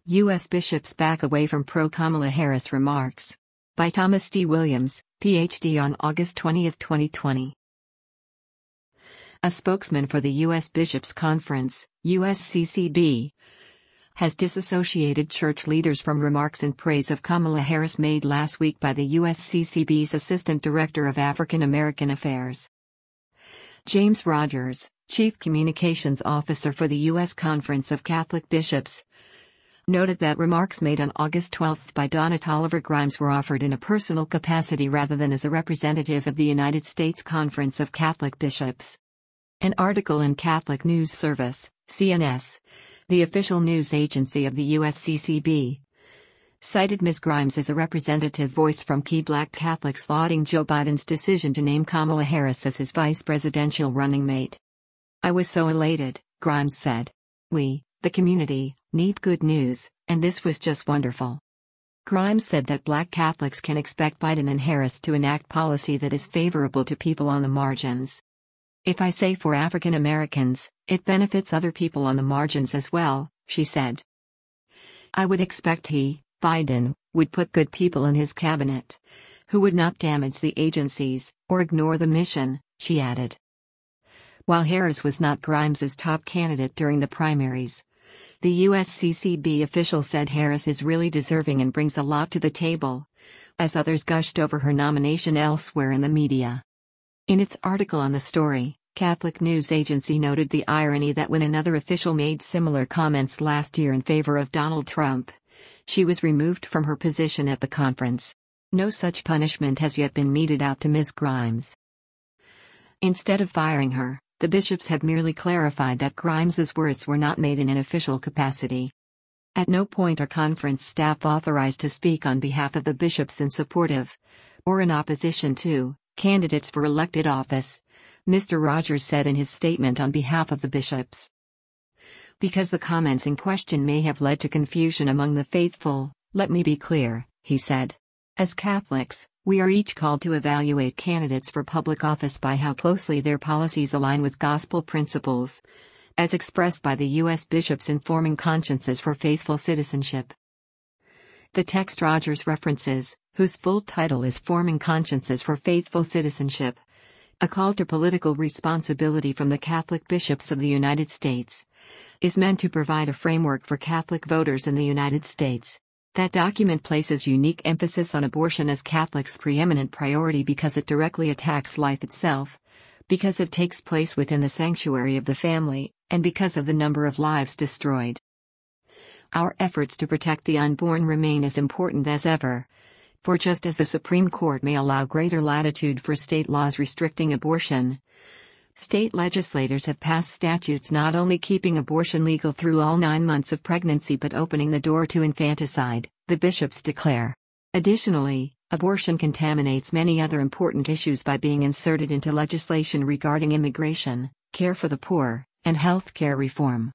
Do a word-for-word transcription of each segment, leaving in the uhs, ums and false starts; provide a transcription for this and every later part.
U S bishops back away from pro-Kamala Harris remarks. By Thomas D. Williams, P H D on August twentieth, twenty twenty. A spokesman for the U S Bishops' Conference, U S C C B, has disassociated church leaders from remarks in praise of Kamala Harris made last week by the U S C C B's Assistant Director of African American Affairs. James Rogers, Chief Communications Officer for the U S Conference of Catholic Bishops, noted that remarks made on August twelfth by Donna Tolliver Grimes were offered in a personal capacity rather than as a representative of the United States Conference of Catholic Bishops. An article in Catholic News Service, C N S, the official news agency of the U S C C B, cited Miz Grimes as a representative voice from key black Catholics lauding Joe Biden's decision to name Kamala Harris as his vice presidential running mate. "I was so elated," Grimes said. "We, the community, need good news, and this was just wonderful." Grimes said that black Catholics can expect Biden and Harris to enact policy that is favorable to people on the margins. "If I say for African Americans, it benefits other people on the margins as well," she said. "I would expect he, Biden, would put good people in his cabinet, who would not damage the agencies, or ignore the mission," she added. While Harris was not Grimes's top candidate during the primaries, the U S C C B official said Harris is really deserving and brings a lot to the table, as others gushed over her nomination elsewhere in the media. In its article on the story, Catholic News Agency noted the irony that when another official made similar comments last year in favor of Donald Trump, she was removed from her position at the conference. No such punishment has yet been meted out to Miz Grimes. Instead of firing her, the bishops have merely clarified that Grimes's words were not made in an official capacity. At no point are conference staff authorized to speak on behalf of the bishops in support of, or in opposition to, candidates for elected office, Mister Rogers said in his statement on behalf of the bishops. "Because the comments in question may have led to confusion among the faithful, let me be clear," he said. "As Catholics, we are each called to evaluate candidates for public office by how closely their policies align with gospel principles, as expressed by the U S bishops in forming consciences for faithful citizenship." The text Rogers references, whose full title is Forming Consciences for Faithful Citizenship, a call to political responsibility from the Catholic bishops of the United States, is meant to provide a framework for Catholic voters in the United States. That document places unique emphasis on abortion as Catholics' preeminent priority because it directly attacks life itself, because it takes place within the sanctuary of the family, and because of the number of lives destroyed. Our efforts to protect the unborn remain as important as ever. For just as the Supreme Court may allow greater latitude for state laws restricting abortion, state legislators have passed statutes not only keeping abortion legal through all nine months of pregnancy but opening the door to infanticide, the bishops declare. Additionally, abortion contaminates many other important issues by being inserted into legislation regarding immigration, care for the poor, and health care reform.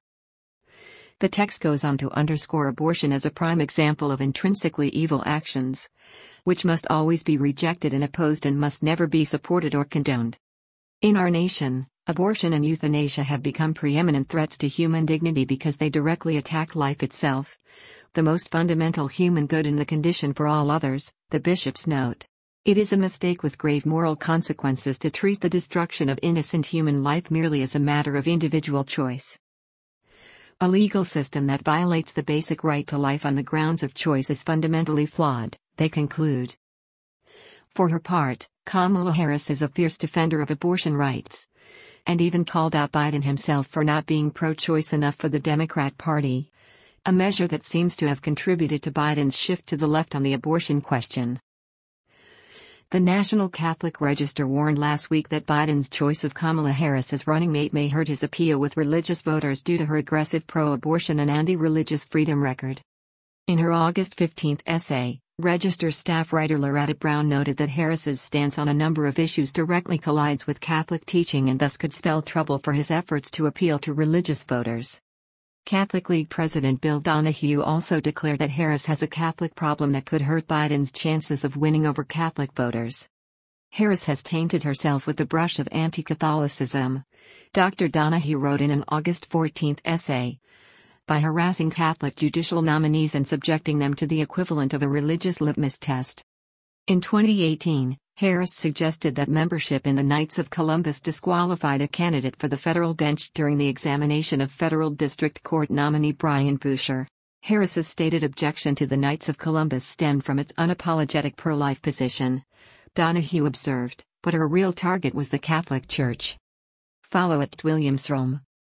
The text goes on to underscore abortion as a prime example of intrinsically evil actions, which must always be rejected and opposed and must never be supported or condoned. In our nation, abortion and euthanasia have become preeminent threats to human dignity because they directly attack life itself, the most fundamental human good and the condition for all others, the bishops note. It is a mistake with grave moral consequences to treat the destruction of innocent human life merely as a matter of individual choice. A legal system that violates the basic right to life on the grounds of choice is fundamentally flawed, they conclude. For her part, Kamala Harris is a fierce defender of abortion rights, and even called out Biden himself for not being pro-choice enough for the Democrat Party, a measure that seems to have contributed to Biden's shift to the left on the abortion question. The National Catholic Register warned last week that Biden's choice of Kamala Harris as running mate may hurt his appeal with religious voters due to her aggressive pro-abortion and anti-religious freedom record. In her August fifteenth essay, Register staff writer Loretta Brown noted that Harris's stance on a number of issues directly collides with Catholic teaching and thus could spell trouble for his efforts to appeal to religious voters. Catholic League President Bill Donahue also declared that Harris has a Catholic problem that could hurt Biden's chances of winning over Catholic voters. Harris has tainted herself with the brush of anti-Catholicism, Doctor Donahue wrote in an August fourteenth essay. by harassing Catholic judicial nominees and subjecting them to the equivalent of a religious litmus test. In twenty eighteen, Harris suggested that membership in the Knights of Columbus disqualified a candidate for the federal bench during the examination of federal district court nominee Brian Boucher. Harris's stated objection to the Knights of Columbus stemmed from its unapologetic pro-life position. Donahue observed, but her real target was the Catholic Church. Follow at Williams Rome.